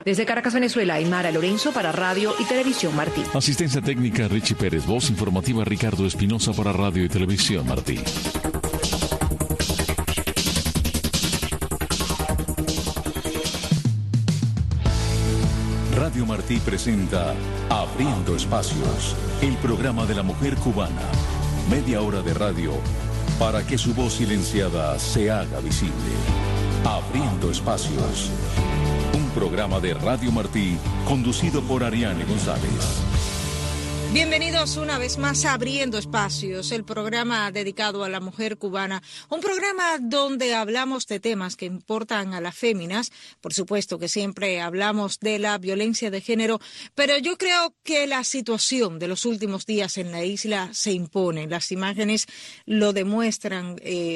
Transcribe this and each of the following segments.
Desde Caracas, Venezuela, Aymara Lorenzo para Radio y Televisión Martí. Asistencia técnica Richie Pérez, voz informativa Ricardo Espinosa para Radio y Televisión Martí. Radio Martí presenta Abriendo Espacios, el programa de la mujer cubana. Media hora de radio para que su voz silenciada se haga visible. Abriendo Espacios. Un programa de Radio Martí conducido por Ariane González. Bienvenidos una vez más a Abriendo Espacios, el programa dedicado a la mujer cubana, un programa donde hablamos de temas que importan a las féminas, por supuesto que siempre hablamos de la violencia de género, pero yo creo que la situación de los últimos días en la isla se impone, las imágenes lo demuestran,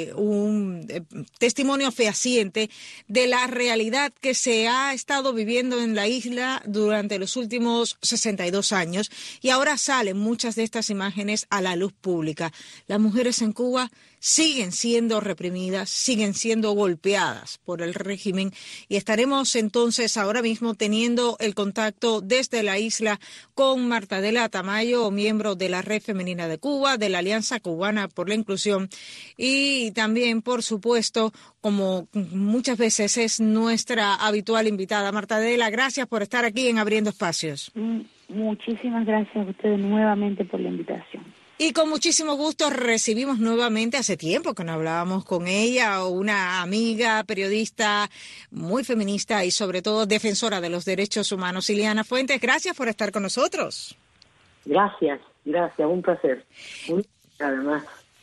un testimonio fehaciente de la realidad que se ha estado viviendo en la isla durante los últimos 62 años y ahora salen muchas de estas imágenes a la luz pública. Las mujeres en Cuba siguen siendo reprimidas, siguen siendo golpeadas por el régimen y estaremos entonces ahora mismo teniendo el contacto desde la isla con Marta Adela Tamayo, miembro de la Red Femenina de Cuba, de la Alianza Cubana por la Inclusión y también, por supuesto, como muchas veces es nuestra habitual invitada. Marta Adela, gracias por estar aquí en Abriendo Espacios. Muchísimas gracias a ustedes nuevamente por la invitación. Y con muchísimo gusto recibimos nuevamente, hace tiempo que no hablábamos con ella, una amiga, periodista muy feminista y sobre todo defensora de los derechos humanos, Ileana Fuentes. Gracias por estar con nosotros. Gracias, un placer. Además.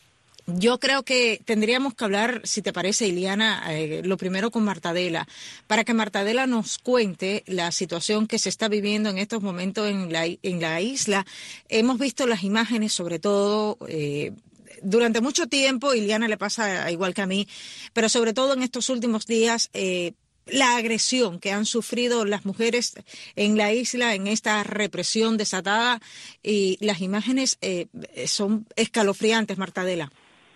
Yo creo que tendríamos que hablar, si te parece, Ileana, lo primero con Marta Adela, para que Marta Adela nos cuente la situación que se está viviendo en estos momentos en la isla. Hemos visto las imágenes, sobre todo, durante mucho tiempo, Ileana le pasa igual que a mí, pero sobre todo en estos últimos días, la agresión que han sufrido las mujeres en la isla, en esta represión desatada, y las imágenes son escalofriantes, Marta Adela.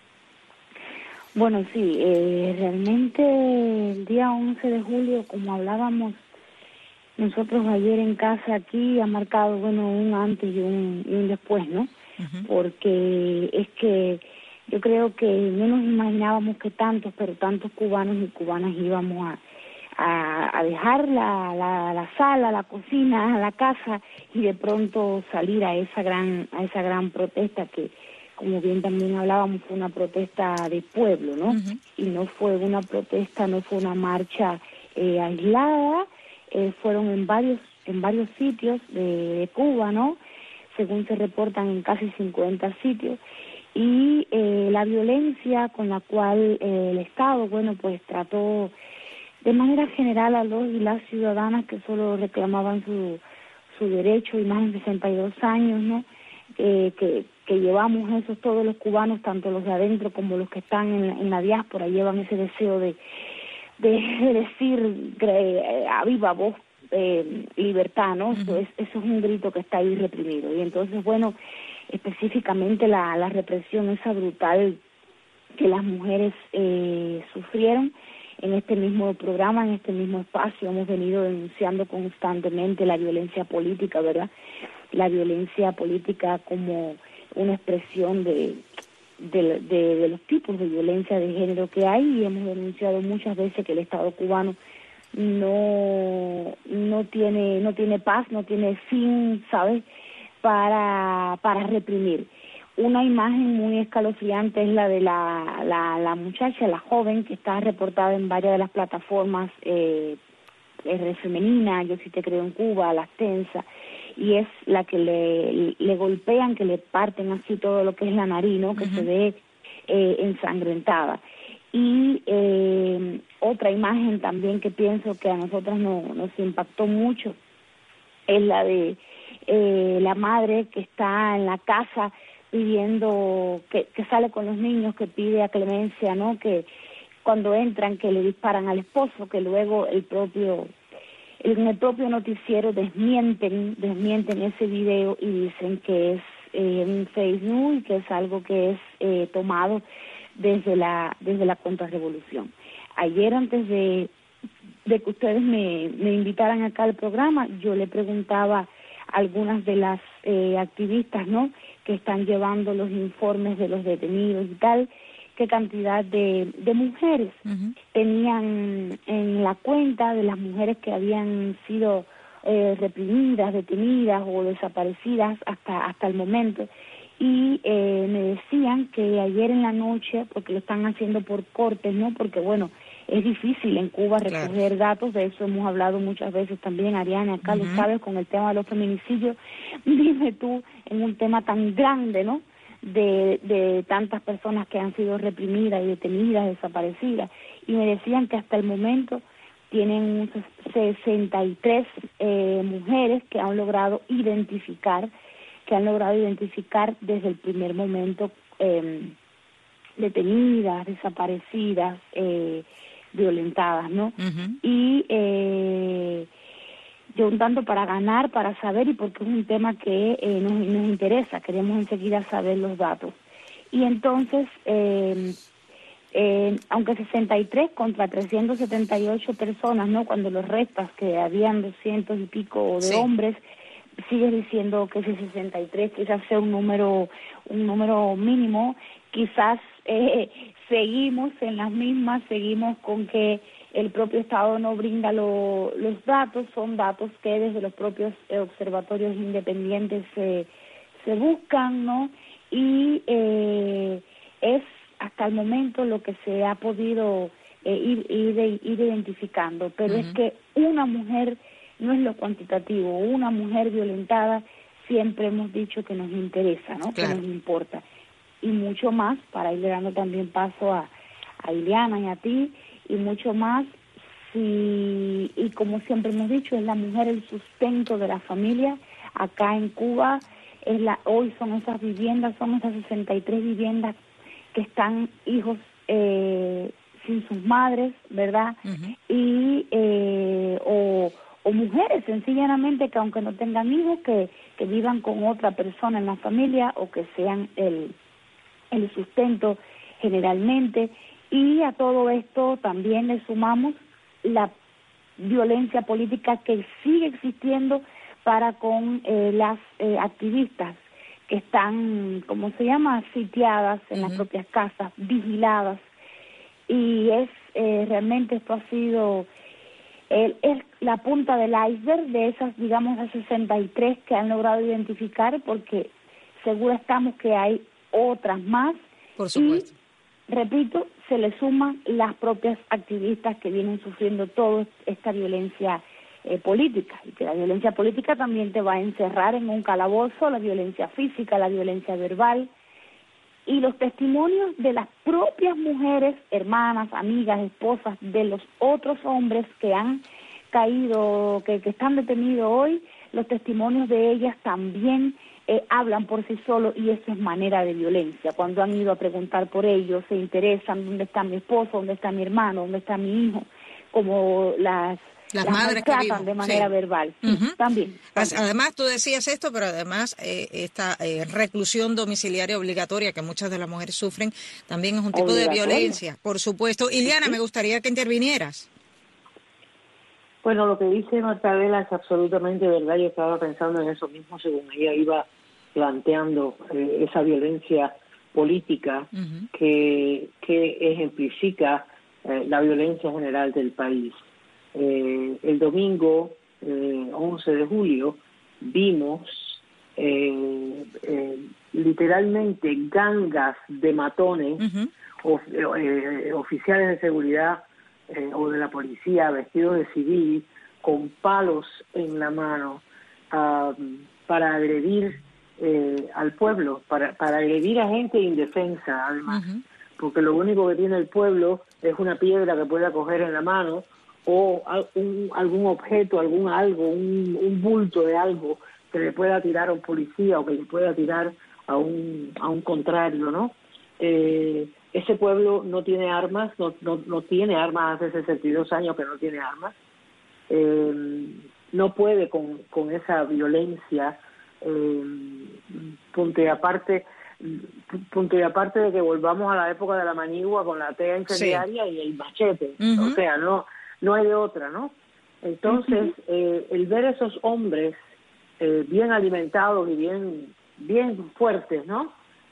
Bueno, sí, realmente el día 11 de julio, como hablábamos nosotros ayer en casa aquí, ha marcado, un antes y un después, ¿no? Uh-huh. Porque es que yo creo que no nos imaginábamos que tantos cubanos y cubanas íbamos a dejar la sala, la cocina, la casa y de pronto salir a esa gran protesta que, como bien también hablábamos, fue una protesta de pueblo, ¿no? Uh-huh. Y no fue una protesta, no fue una marcha aislada, fueron en varios sitios de Cuba, ¿no? Según se reportan en casi 50 sitios, y la violencia con la cual el Estado, pues trató de manera general a los y las ciudadanas que solo reclamaban su derecho, y más de 62 años, ¿no? Que llevamos esos todos los cubanos, tanto los de adentro como los que están en la diáspora, llevan ese deseo de decir a viva voz libertad, ¿no? Uh-huh. Eso es un grito que está ahí reprimido. Y entonces, específicamente la represión esa brutal que las mujeres sufrieron en este mismo programa, en este mismo espacio, hemos venido denunciando constantemente la violencia política, ¿verdad? La violencia política como una expresión de los tipos de violencia de género que hay, y hemos denunciado muchas veces que el Estado cubano no tiene paz, no tiene fin, ¿sabes?, para reprimir. Una imagen muy escalofriante es la de la muchacha, la joven, que está reportada en varias de las plataformas femenina, Yo Sí Te Creo en Cuba, Las Tensas, y es la que le golpean, que le parten así todo lo que es la nariz, ¿no? Que uh-huh. Se ve ensangrentada. Y otra imagen también que pienso que a nosotros nos impactó mucho es la de la madre que está en la casa pidiendo, que sale con los niños, que pide a clemencia, ¿no? Que cuando entran, que le disparan al esposo, que luego en el propio noticiero desmienten ese video y dicen que es un fake news y que es algo que es tomado desde la contrarrevolución. Ayer, antes de de que ustedes me invitaran acá al programa, yo le preguntaba a algunas de las activistas, ¿no?, que están llevando los informes de los detenidos y tal, qué cantidad de mujeres tenían en la cuenta de las mujeres que habían sido reprimidas, detenidas o desaparecidas hasta el momento. Y me decían que ayer en la noche, porque lo están haciendo por cortes, ¿no?, porque bueno, es difícil en Cuba recoger datos, de eso hemos hablado muchas veces también, Ariane, acá lo sabes, con el tema de los feminicidios. Dime tú, en un tema tan grande, ¿no?, de tantas personas que han sido reprimidas y detenidas, desaparecidas, y me decían que hasta el momento tienen 63 mujeres que han logrado identificar desde el primer momento, detenidas, desaparecidas, violentadas, ¿no? Y yo un tanto para ganar, para saber, y porque es un tema que nos interesa, queremos enseguida saber los datos. Y entonces, aunque 63 contra 378 personas, ¿no?, cuando los restas, que habían 200 y pico de hombres, sigues diciendo que ese 63 quizás sea un número mínimo, quizás seguimos en las mismas, seguimos con que el propio Estado no brinda los datos, son datos que desde los propios observatorios independientes se buscan, ¿no? Y es hasta el momento lo que se ha podido ir identificando, pero es que una mujer no es lo cuantitativo, una mujer violentada siempre hemos dicho que nos interesa, ¿no? Claro. Que nos importa. Y mucho más, para ir dando también paso a Ileana y a ti, y mucho más, y como siempre hemos dicho, es la mujer el sustento de la familia. Acá en Cuba, hoy son esas viviendas, son esas 63 viviendas que están hijos sin sus madres, ¿verdad? Y o mujeres sencillamente que aunque no tengan hijos, que vivan con otra persona en la familia o que sean el sustento generalmente. Y a todo esto también le sumamos la violencia política que sigue existiendo para con las activistas que están, ¿cómo se llama?, sitiadas en las propias casas, vigiladas. Y realmente esto ha sido es la punta del iceberg de esas, digamos, las 63 que han logrado identificar, porque seguro estamos que hay otras más. Por supuesto. Y, repito, se le suman las propias activistas que vienen sufriendo toda esta violencia política, y que la violencia política también te va a encerrar en un calabozo, la violencia física, la violencia verbal, y los testimonios de las propias mujeres, hermanas, amigas, esposas de los otros hombres que han caído, que están detenidos hoy, los testimonios de ellas también hablan por sí solos, y eso es manera de violencia. Cuando han ido a preguntar por ellos, se interesan, ¿dónde está mi esposo? ¿Dónde está mi hermano? ¿Dónde está mi hijo? Como las madres que viven de manera verbal, también. Además, tú decías esto, pero además esta reclusión domiciliaria obligatoria que muchas de las mujeres sufren también es un tipo de violencia, por supuesto. Ileana, me gustaría que intervinieras. Bueno, lo que dice Martabela es absolutamente verdad. Yo estaba pensando en eso mismo según ella iba planteando esa violencia política que ejemplifica la violencia general del país. El domingo 11 de julio vimos literalmente gangas de matones, oficiales de seguridad o de la policía vestidos de civil con palos en la mano para agredir al pueblo, para agredir a gente indefensa además, porque lo único que tiene el pueblo es una piedra que pueda coger en la mano o algún objeto, un bulto de algo que le pueda tirar a un policía o que le pueda tirar a un contrario, ¿no? Ese pueblo no tiene armas, no tiene armas, hace 62 años que no tiene armas, no puede con esa violencia, punto y aparte de que volvamos a la época de la manigua con la tea incendiaria y el machete, o sea, no no hay de otra, ¿no? Entonces, el ver esos hombres bien alimentados y bien fuertes, ¿no?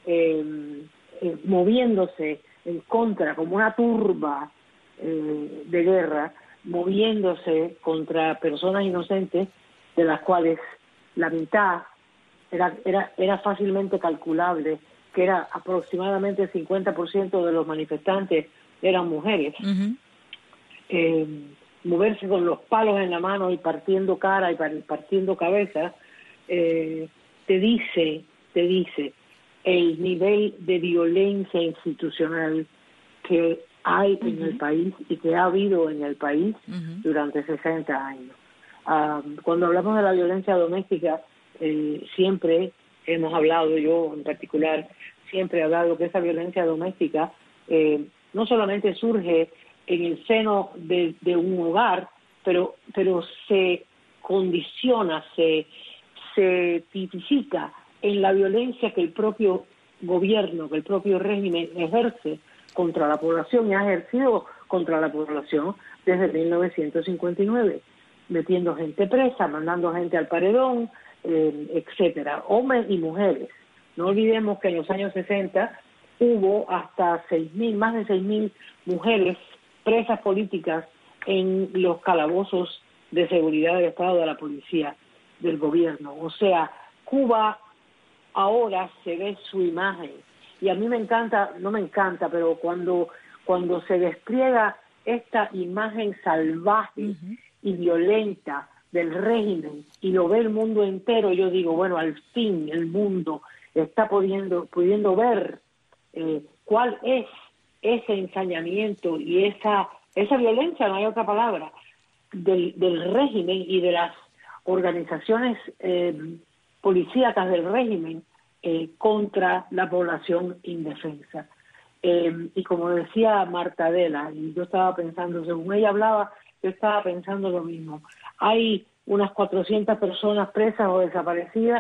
Moviéndose en contra, como una turba de guerra, moviéndose contra personas inocentes, de las cuales la mitad era fácilmente calculable, que era aproximadamente el 50% de los manifestantes eran mujeres. Moverse con los palos en la mano y partiendo cara y partiendo cabeza, te dice el nivel de violencia institucional que hay en el país y que ha habido en el país durante 60 años. Cuando hablamos de la violencia doméstica, siempre hemos hablado, yo en particular, siempre he hablado que esa violencia doméstica no solamente surge en el seno de un hogar, pero se condiciona, se tipifica en la violencia que el propio gobierno, que el propio régimen ejerce contra la población y ha ejercido contra la población desde 1959, metiendo gente presa, mandando gente al paredón, etcétera, hombres y mujeres. No olvidemos que en los años 60 hubo hasta más de 6.000 mujeres presas políticas en los calabozos de seguridad del Estado, de la policía, del gobierno. O sea, Cuba ahora se ve su imagen. Y a mí me encanta, no me encanta, pero cuando se despliega esta imagen salvaje y violenta del régimen y lo ve el mundo entero, yo digo, bueno, al fin el mundo está pudiendo ver cuál es ese ensañamiento y esa violencia, no hay otra palabra, del régimen y de las organizaciones policíacas del régimen contra la población indefensa. Y como decía Marta Adela, y yo estaba pensando, según ella hablaba, yo estaba pensando lo mismo. Hay unas 400 personas presas o desaparecidas,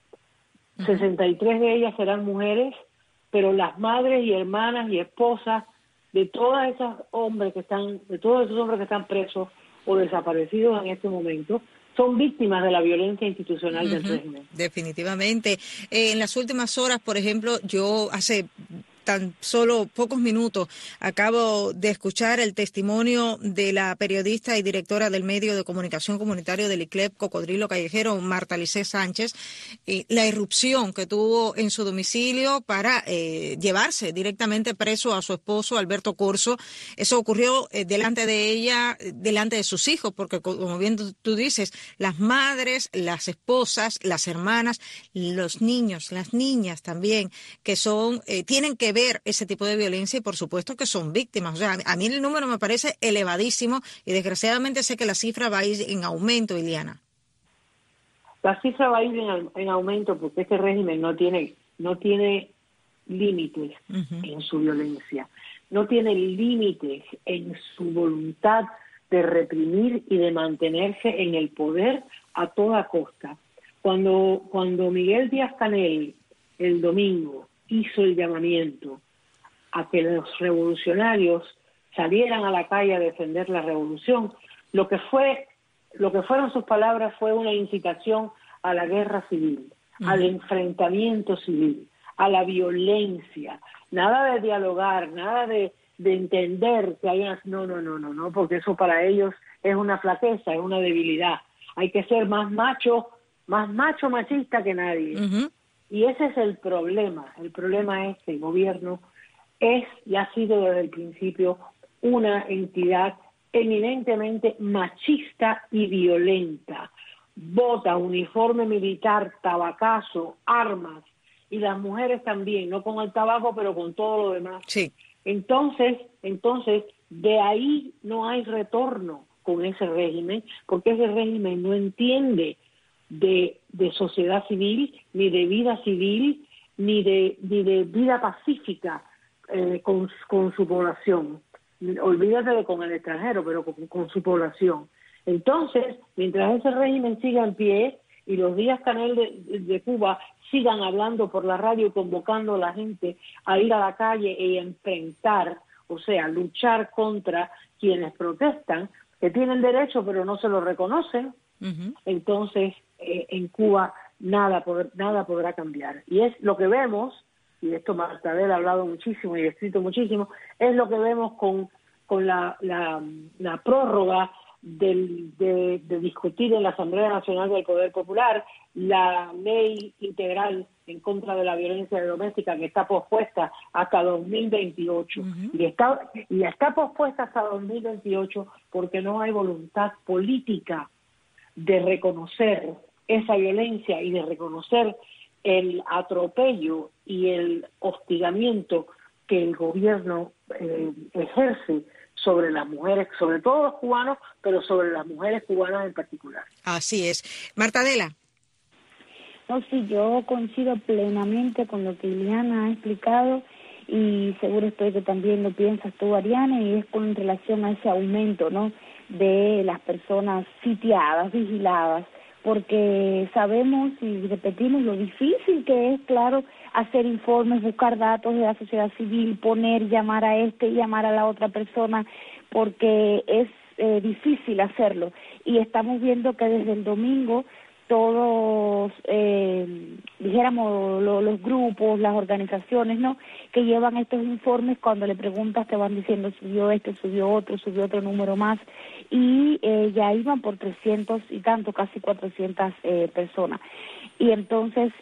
63 de ellas serán mujeres, pero las madres y hermanas y esposas de todos esos hombres que están presos o desaparecidos en este momento son víctimas de la violencia institucional del régimen. Definitivamente. En las últimas horas, por ejemplo, yo hace tan solo pocos minutos acabo de escuchar el testimonio de la periodista y directora del medio de comunicación comunitario del ICLEP Cocodrilo Callejero, Marta Licé Sánchez, la irrupción que tuvo en su domicilio para llevarse directamente preso a su esposo Alberto Corso. Eso ocurrió delante de ella, delante de sus hijos, porque como bien tú dices, las madres, las esposas, las hermanas, los niños, las niñas también, que son tienen que ver ese tipo de violencia y por supuesto que son víctimas. O sea, a mí el número me parece elevadísimo y desgraciadamente sé que la cifra va a ir en aumento, Iliana. La cifra va a ir en aumento porque este régimen no tiene límites en su violencia, no tiene límites en su voluntad de reprimir y de mantenerse en el poder a toda costa. Cuando Miguel Díaz-Canel el domingo hizo el llamamiento a que los revolucionarios salieran a la calle a defender la revolución, lo que fueron sus palabras fue una incitación a la guerra civil, al enfrentamiento civil, a la violencia, nada de dialogar, nada de entender que hay una... No, porque eso para ellos es una flaqueza, es una debilidad. Hay que ser más machista que nadie. Y ese es el problema. El problema es que el gobierno es y ha sido desde el principio una entidad eminentemente machista y violenta. Bota, uniforme militar, tabacazo, armas, y las mujeres también, no con el tabaco, pero con todo lo demás. Sí. Entonces, de ahí no hay retorno con ese régimen, porque ese régimen no entiende de sociedad civil, ni de vida civil, ni de vida pacífica con su población. Olvídate de con el extranjero, pero con su población. Entonces, mientras ese régimen siga en pie y los Díaz-Canel de Cuba sigan hablando por la radio y convocando a la gente a ir a la calle y enfrentar, o sea, luchar contra quienes protestan, que tienen derecho pero no se lo reconocen, entonces en Cuba nada podrá cambiar. Y es lo que vemos, y de esto Marta Adela ha hablado muchísimo y ha escrito muchísimo, es lo que vemos con la prórroga de discutir en la Asamblea Nacional del Poder Popular la ley integral en contra de la violencia doméstica, que está pospuesta hasta 2028. Y está pospuesta hasta 2028 porque no hay voluntad política de reconocer esa violencia y de reconocer el atropello y el hostigamiento que el gobierno ejerce sobre las mujeres, sobre todo los cubanos, pero sobre las mujeres cubanas en particular. Así es. Marta Adela. No, sí, yo coincido plenamente con lo que Ileana ha explicado y seguro estoy que también lo piensas tú, Ariana, y es con relación a ese aumento, ¿no?, de las personas sitiadas, vigiladas, porque sabemos y repetimos lo difícil que es, claro, hacer informes, buscar datos de la sociedad civil, llamar a este, llamar a la otra persona, porque es difícil hacerlo. Y estamos viendo que desde el domingo todos, dijéramos, los grupos, las organizaciones, ¿no?, que llevan estos informes, cuando le preguntas te van diciendo subió este, subió otro número más, y ya iban por 300 y tanto, casi 400 personas. Y entonces,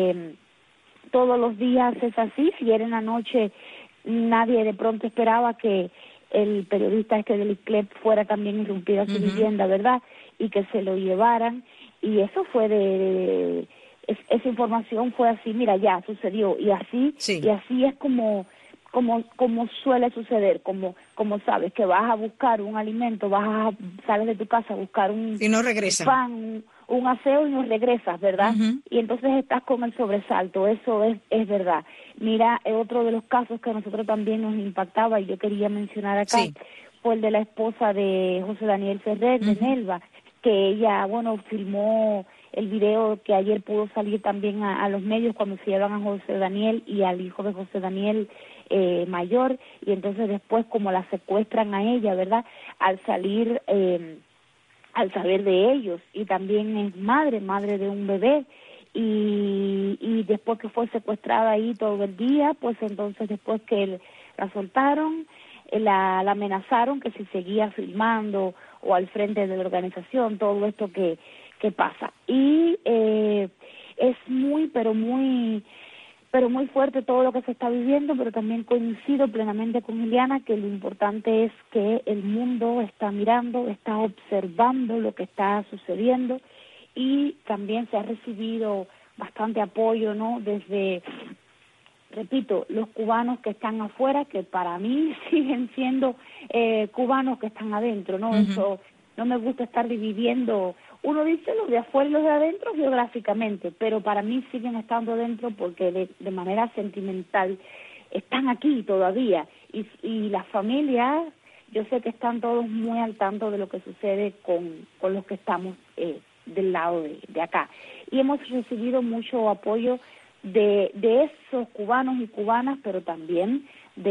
todos los días es así. Si era en la noche, nadie de pronto esperaba que el periodista del ICLEP fuera también irrumpido a su vivienda, ¿verdad?, y que se lo llevaran. Y eso fue esa información fue así, mira, ya sucedió, y así es como suele suceder, como sabes que vas a buscar un alimento, sales de tu casa a buscar un pan, un aseo y no regresas, ¿verdad? Y entonces estás con el sobresalto, eso es verdad. Mira, otro de los casos que a nosotros también nos impactaba y yo quería mencionar acá fue el de la esposa de José Daniel Ferrer, de Nelva, que ella, filmó el video que ayer pudo salir también a los medios cuando se llevan a José Daniel y al hijo de José Daniel mayor, y entonces después como la secuestran a ella, ¿verdad?, al salir, al saber de ellos, y también es madre de un bebé, y después que fue secuestrada ahí todo el día, pues entonces después que la soltaron, la amenazaron que si seguía filmando o al frente de la organización, todo esto que pasa. Y es muy fuerte todo lo que se está viviendo, pero también coincido plenamente con Ileana que lo importante es que el mundo está mirando, está observando lo que está sucediendo, y también se ha recibido bastante apoyo, ¿no?, desde, repito, los cubanos que están afuera, que para mí siguen siendo cubanos que están adentro, ¿no? Eso, no me gusta estar dividiendo, uno dice los de afuera y los de adentro geográficamente, pero para mí siguen estando dentro porque de manera sentimental están aquí todavía, y las familias, yo sé que están todos muy al tanto de lo que sucede con los que estamos del lado de acá, y hemos recibido mucho apoyo de esos cubanos y cubanas, pero también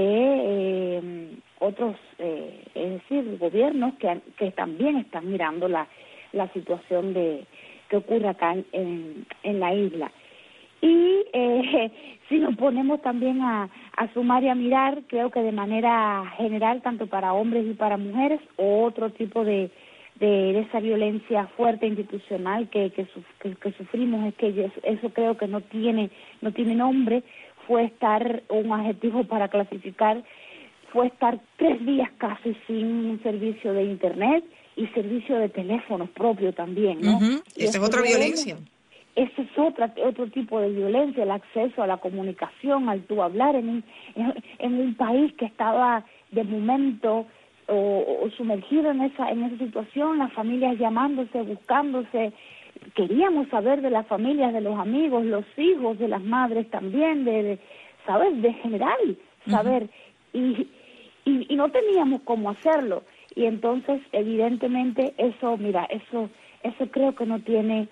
de otros, es decir, gobiernos que también están mirando la situación que ocurre acá en la isla. Y si nos ponemos también a sumar y a mirar, creo que de manera general, tanto para hombres y para mujeres, otro tipo de esa violencia fuerte institucional que sufrimos, es que eso creo que no tiene nombre, fue estar, un adjetivo para clasificar, fue estar 3 días casi sin un servicio de internet y servicio de teléfono propio también, ¿no? Esa es otra violencia. Ese es otro tipo de violencia, el acceso a la comunicación, al tú hablar en un país que estaba de momento o sumergido en esa situación, las familias llamándose, buscándose. Queríamos saber de las familias, de los amigos, los hijos, de las madres también, ¿sabes? De general, saber. Y no teníamos cómo hacerlo. Y entonces, evidentemente, eso creo que no tiene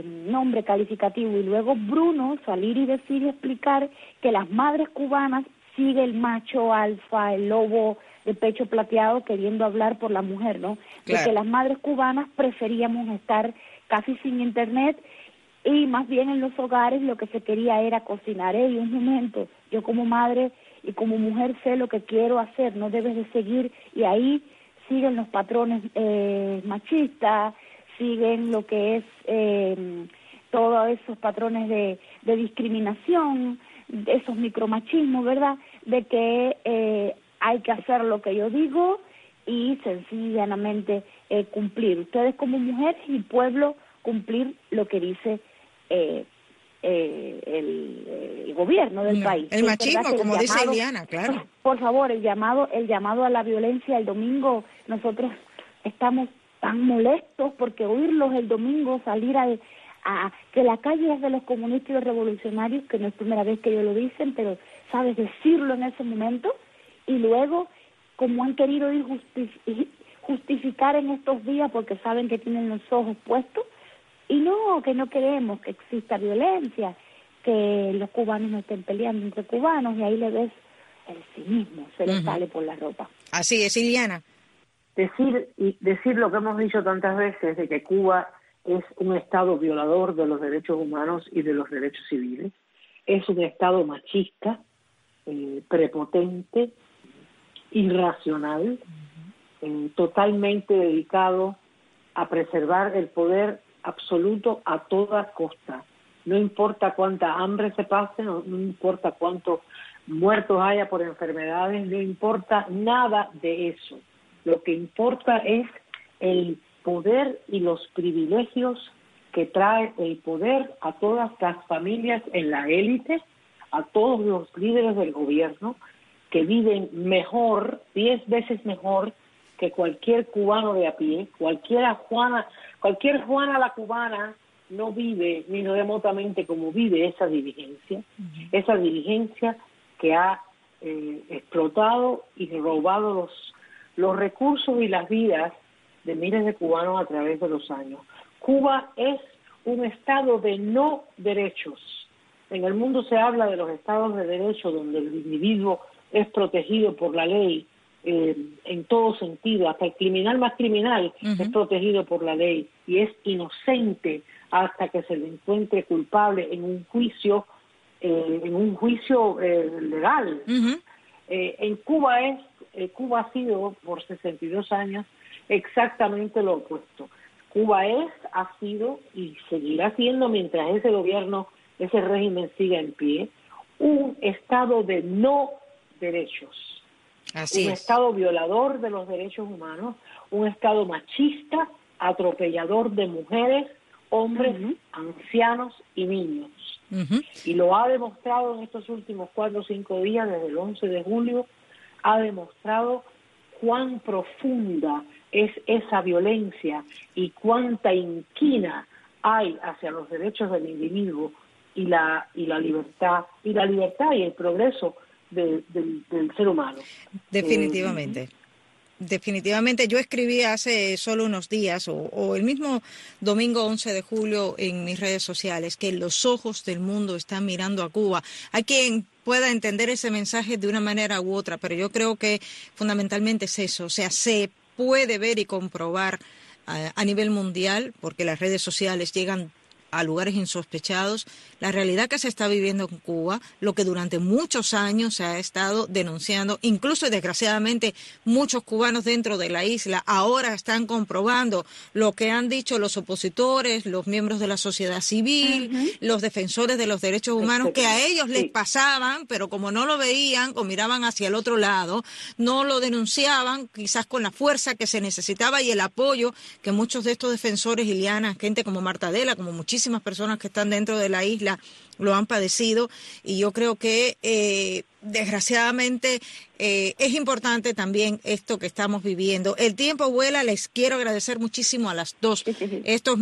nombre calificativo. Y luego Bruno salir y decir y explicar que las madres cubanas sigue el macho alfa, el lobo de pecho plateado queriendo hablar por la mujer, ¿no? Claro. De que las madres cubanas preferíamos estar casi sin internet y más bien en los hogares lo que se quería era cocinar. Y un momento, yo como madre y como mujer sé lo que quiero hacer, no debes de seguir, y ahí siguen los patrones machistas, siguen lo que es todos esos patrones de discriminación, esos micromachismos, ¿verdad? De que hay que hacer lo que yo digo y sencillamente cumplir. Ustedes como mujeres y pueblo cumplir lo que dice el gobierno del país. El machismo, como dice Iliana, claro. Por favor, el llamado a la violencia el domingo, nosotros estamos tan molestos porque oírlos el domingo salir a que la calle es de los comunistas y los revolucionarios, que no es primera vez que ellos lo dicen, pero sabes decirlo en ese momento, y luego como han querido ir justificar en estos días porque saben que tienen los ojos puestos, y no, que no queremos que exista violencia, que los cubanos no estén peleando entre cubanos, y ahí le ves el cinismo, se le sale por la ropa. Así es, Iliana. Decir lo que hemos dicho tantas veces, de que Cuba es un Estado violador de los derechos humanos y de los derechos civiles, es un Estado machista, prepotente, irracional, totalmente dedicado a preservar el poder absoluto a toda costa. No importa cuánta hambre se pase, no importa cuántos muertos haya por enfermedades, no importa nada de eso. Lo que importa es el poder y los privilegios que trae el poder a todas las familias en la élite, a todos los líderes del gobierno, que viven mejor, 10 veces mejor que cualquier cubano de a pie. Cualquier Juana la cubana no vive ni remotamente como vive esa dirigencia, que ha explotado y robado los recursos y las vidas de miles de cubanos a través de los años. Cuba es un estado de no derechos. En el mundo se habla de los estados de derecho donde el individuo es protegido por la ley en todo sentido, hasta el criminal más criminal es protegido por la ley y es inocente hasta que se le encuentre culpable en un juicio legal. En Cuba Cuba ha sido por 62 años exactamente lo opuesto. Cuba ha sido y seguirá siendo, mientras ese gobierno, ese régimen siga en pie, un estado de no derechos. Así un es. Estado violador de los derechos humanos, un estado machista, atropellador de mujeres, hombres, ancianos y niños. Y lo ha demostrado en estos últimos 4 o 5 días, desde el 11 de julio, ha demostrado cuán profunda es esa violencia y cuánta inquina hay hacia los derechos del individuo y la libertad y el progreso del ser humano. Definitivamente. Definitivamente, yo escribí hace solo unos días o el mismo domingo 11 de julio en mis redes sociales que los ojos del mundo están mirando a Cuba. Hay quien pueda entender ese mensaje de una manera u otra, pero yo creo que fundamentalmente es eso, o sea, se puede ver y comprobar a nivel mundial, porque las redes sociales llegan a lugares insospechados, la realidad que se está viviendo en Cuba, lo que durante muchos años se ha estado denunciando, incluso y desgraciadamente muchos cubanos dentro de la isla ahora están comprobando lo que han dicho los opositores, los miembros de la sociedad civil, los defensores de los derechos humanos, que a ellos les pasaban, pero como no lo veían o miraban hacia el otro lado, no lo denunciaban quizás con la fuerza que se necesitaba y el apoyo que muchos de estos defensores, Iliana, gente como Marta Adela, como muchísimas personas que están dentro de la isla lo han padecido, y yo creo que desgraciadamente es importante también esto que estamos viviendo. El tiempo vuela, les quiero agradecer muchísimo a las dos estos